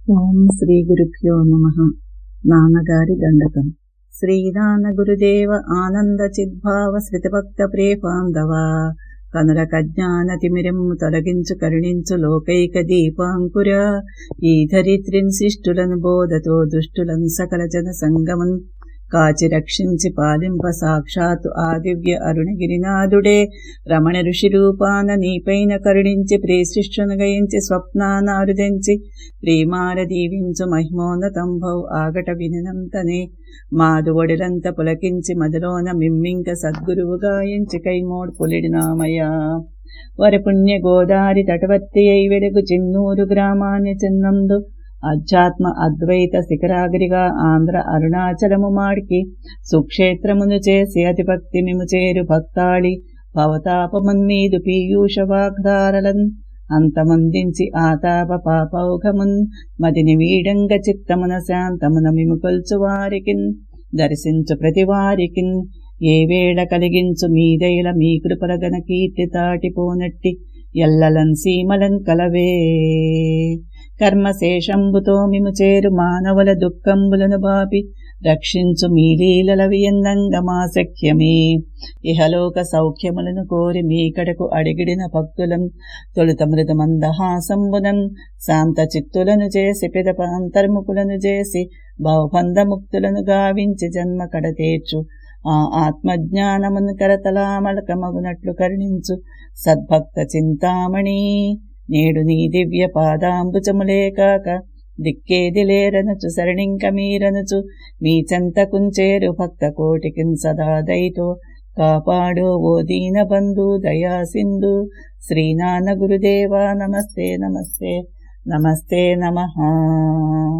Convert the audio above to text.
ఓం శ్రీ గురుభ్యో నమః. నాన్నగారి దండకం. శ్రీనాన్న గురుదేవ ఆనంద చిద్భావ శ్రితభక్త ప్రేపాంధవ కనుల కజ్ఞాన తిమిరము తొలగించు కరుణించు లోకైక దీపాంకుర ఈ ధరిత్రిన్ శిష్టులను బోధతో దుష్టులను సకల జన సంగమన్ కాచి రక్షించి పాలింప సాక్షాత్తు ఆ దివ్య అరుణగిరినాథుడే రమణ ఋషి రూపాన నీపైన కరుణించి ప్రియశిష్యును గయించి స్వప్నానారుదెంచి ప్రేమార దీవించు మహిమోన్నతంభౌ ఆగట వినంతనే మాదు ఒడిలంత పులకించి మదిలోన మిమ్మింక సద్గురువు గాయించి కైమోడ్ పులిడినామయ్యా వరపుణ్య గోదారి తటవర్తి అయి వెలుగు చిన్నూరు గ్రామాన్ని చిన్నందు అధ్యాత్మ అద్వైత శిఖరాగిరిగా ఆంధ్ర అరుణాచలము మాడికి సుక్షేత్రమును చేసి అతిభక్తి మిము చేరు భక్తాళి భవతాపమన్మీదు పీయూష వాగ్దారలన్ అంతమందించి ఆతాప పాపౌఘమున్ మదిని వీడంగ చిత్తమున శాంతమున మిము కొల్చు వారికిన్ దర్శించు ప్రతి వారికిన్ ఏ వేళ కలిగించు మీదైల మీ కృపలగన కీర్తి దాటిపోనట్టి ఎల్లలన్ సీమలన్ కలవే కర్మశేషంబుతో మిము చేరు మానవుల దుఃఖంబులను బాపి రక్షించు మీ లీలల వియందంగ మా సఖ్యమే ఇహలోక సౌఖ్యములను కోరి మీ కడకు అడిగిడిన భక్తులం తొలుత మృద మందహాసంబునం శాంత చిత్తులను చేసి పిదప అంతర్ముఖులను చేసి బహుబంధముక్తులను గావించి జన్మ కడతేర్చు ఆ ఆత్మజ్ఞానమును కరతలామలకమగునట్లు కరుణించు సద్భక్త చింతామణి నేడు నీ దివ్య పాదాంబుజములే కాక దిక్కేది లేరనుచు శరణింక మీరనుచు మీ చెంతకుంచేరు భక్త కోటికిన్ సదా దయతో కాపాడు ఓ దీన బంధు దయా సింధు శ్రీనాన్న గురుదేవా నమస్తే నమస్తే నమస్తే నమః.